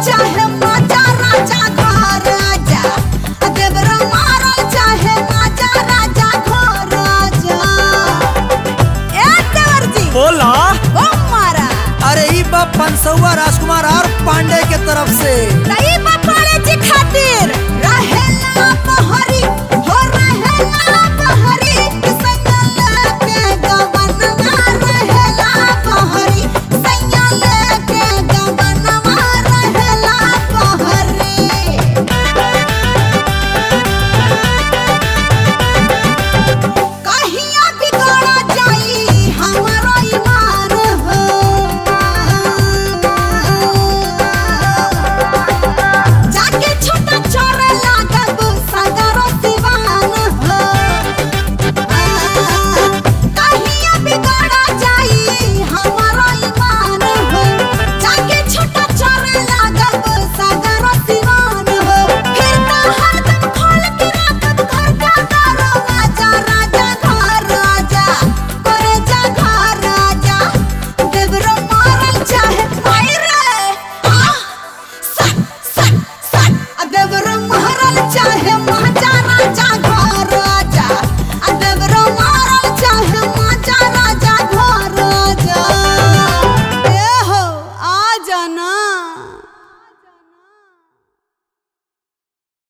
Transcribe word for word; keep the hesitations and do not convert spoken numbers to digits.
चाहे माजा राजा घर आजा, देवरा मारल चाहे माजा राजा घर आजा। ए देवर जी बोला ओ मारा। अरे ई बा पंसौआ राजकुमार और पांडे के तरफ से तई बपाले जी खातिर रहेला बहरी हो रहेला बहरी, संगल के गवनवा रहेला बहरी, संगल के गवनवा रहेला बहरी। कहिया बिगड़ जाई हमारो ईमान हो, जाके छोटा चोरे लागब सगरो दीवान हो। कहिया बिगड़ जाई हमारो ईमान हो, जाके छोटा चोरे लागब सगरो दीवान हो। फिर तो हरदम खोल के राखब घर का दरवाजा, राजा घर आजा, करे जा घर आजा, देवरा मारल चाहे आई रे आ सट सट सट, देवरा मारल चाहे माजा राजा घर आजा, देवरा मारल चाहे माजा राजा घर आजा। ए हो आ जाना।